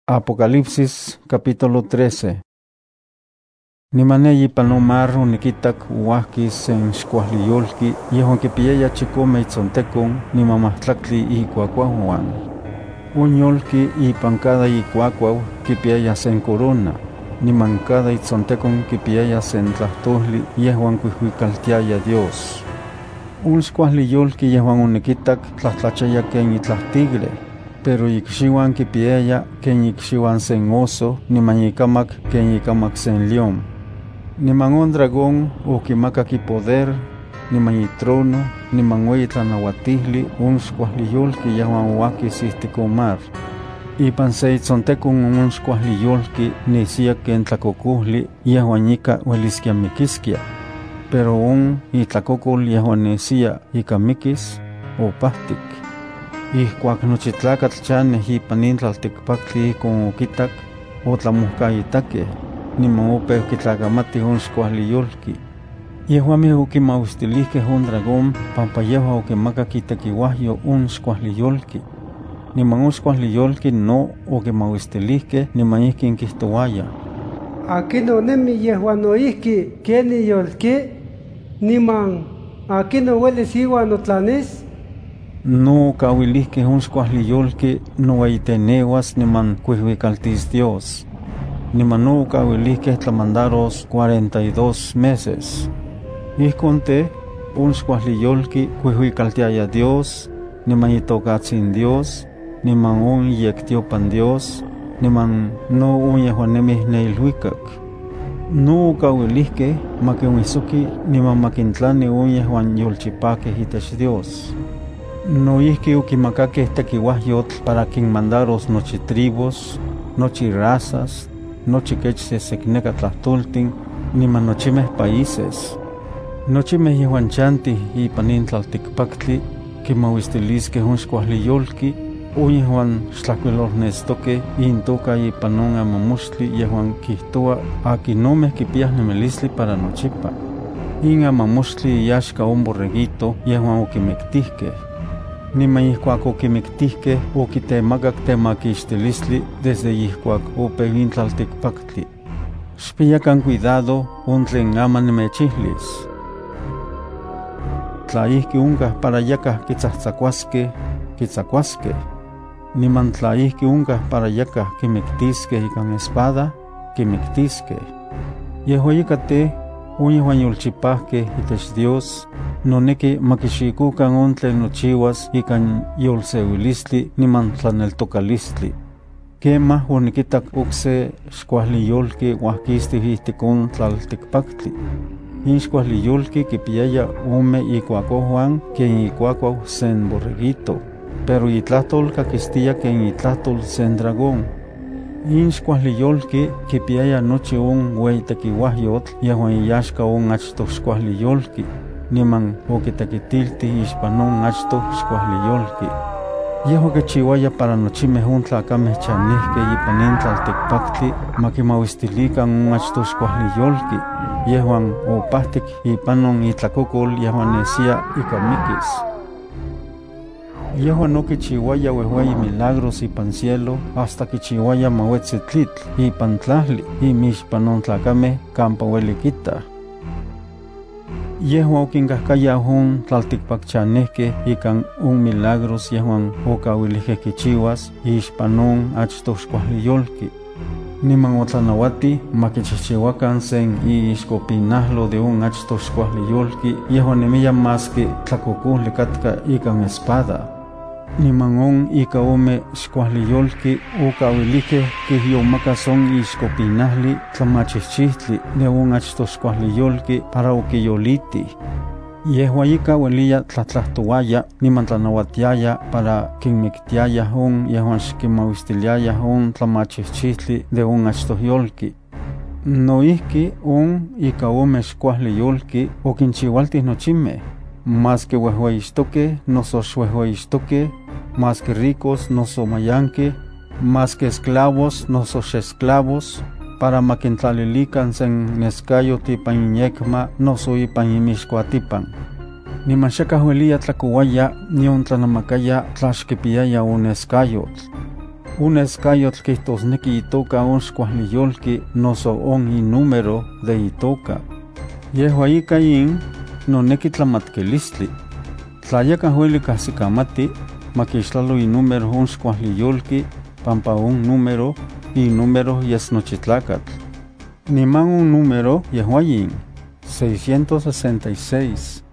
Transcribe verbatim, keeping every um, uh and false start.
Apocalipsis capítulo trece. Nimaneyi panomar onikitak uahkis sen xkuahliyolki yehon kipiaya chikome itzontekon nimamahtlaktli ikuakuahuan. Unyolki ipan cada ikuakuau kipiaya sen corona, niman cada itzontekon kipiaya sen tlahtoli yehuan kuihuikaltiaya Dios. Un xkuahliyolki yehuan onikitak tlahtlachaya ken itlahtigre, pero ikxiwan kipiaya ken ikxiwan sen oso, niman ikamak ken ikamak sen león. Niman on dragón okimakak ipoder, niman itrono, niman ueyi tlanauatihli on xkuahliyolki yehuan oakis ihtik on mar. Ipan se itzontekon on xkuahliyolki nesiya ken tlakokohli yehuan ika ueliskia mikiskia, pero on itlakokol yehuan nesiya ika mikis opahtik. Ihkuak nochi tlakatl chaneh ipan in tlaltikpaktli ihkon okitak, otlamohkaitakeh, niman opeu kitlakamatih on xkuahliyolki. Yehuameh okimauistilihkeh on dragón pampa yehua okimakak itekiuahyo on xkuahliyolki. Niman on xkuahliyolki no okimauistilihkeh niman ihkin kihtowaya: Akin onemi yehuan noihki ken iyolki, niman akin ouelis iuan notlanis. No okawilihkeh on xkuahliyolki noueyiteneuas niman kuihuikaltis Dios. Niman no okawilihkeh tlamandaros cuarenta y dos meses. Ihkon te, on xkuahliyolki kuihuikaltiaya Dios, niman itokatzin Dios, niman on iyektiopan Dios, niman no on yehuan nemih ne ilhuikak. No okawilihkeh makinwisoki niman makintlani on yehuan yolchipakeh itech Dios. Noihki okimakakeh tekiuahyotl para kinmandaros nochi tribus, nochi razas, nochi kech sesekneka tlahtoltin, niman nochimeh países. Nochimeh yehuan chantih ipan in tlaltikpaktli kimauistiliskeh on xkuahliyolki, o yehuan xtlahkuilolnestokeh intoka ipan on amamoxtli yehuan kihtoa akinomeh kipiah nemilistli para nochipa. In amamoxtli iyaxka on borreguito yehuan okimektihkeh. Niman ihkuak okimiktihkeh okitemakak temakixtilistli desde ihkuak opeu in tlaltikpaktli. Xpiyakan cuidado on tlen ama nimechihlis. Tla ihki onkah para yakah kitzahtzakuaskeh, kitzakuaskeh. Niman tla ihki onkah para yakah kimiktiskeh ikan espada, kimiktiskeh. Yehua ika te, on yehuan yolchipahkeh itech Dios, noneki makixikokan on tlen nochiuas ikan yolseuilistli niman tlaneltokalistli. Kemah onikitak okse xkuahliyolki uahkistih ihtik on tlaltikpaktli. In xkuahliyolki kipiaya ome ikuakohuan ken ikuakuau sen borreguito, pero itlahtol kakistia ken itlahtol sen dragón. In xkuahliyolki kipiaya nochi on ueyi tekiuahyotl yehuan iyaxka on achtoh xkuahliyolki, niman okitekitiltih ixpan on achtoh xkuahliyolki. Yehua kichiuaya para nochimeh on tlakameh chanihkeh ipan in tlaltikpaktli makimauistilikan on achtoh xkuahliyolki, yehuan opahtik ipan on itlakokol yehuan nesiya ika mikis. Yehua no kichiuaya uehueyi milagros ipan cielo hasta kichiuaya mauetzi tlitl ipan tlahli imixpan on tlakameh kampa ueli kitah. Yehua okinkahkaya on tlaltikpakchanehkeh ikan on milagros yehuan okawilihkeh kichiuas ixpan on achtoh xkuahliyolki. Niman otlanauati makichihchiuakan sen iixkopinahlo de on achtoh xkuahliyolki yehuan nemiya maski tlakokohli katka ikan espada. Niman on ika ome xkuahliyolki okawilihkeh kihyomakas on iixkopinahli tlamachihchihtli de on achtoh xkuahliyolki para okiyolitih. Yehua ika ueliya tlatlahtowaya niman tlanauatiaya para kinmiktiayah on yehuan xkimauistiliayah on tlamachihchihtli de on achtoh yolki. Noihki on ika ome xkuahliyolki okinchiualtih nochimeh, maski uehueyixtokeh noso xuehueyixtokeh, maski ricos noso mayankeh, maski esclavos noso xesclavos, para makintlalilikan sen neskayotl ipan inyekma noso ipan imixkuatipan. Niman xakah ueliya tlakouaya nion tlanamakaya tla xkipiaya on neskayotl. Un escayotl quihtosneki itoka on xkuajliyolki noso on inúmero de itoka. Yehua ika yin noneki tlamatkilistli. Tla yakah ueli kahsikamati, makixtlalo inúmero on xkuajliyolki, pampa on número inúmero yes nochi tlakatl. Niman un número yehua yin, seiscientos sesenta y seis.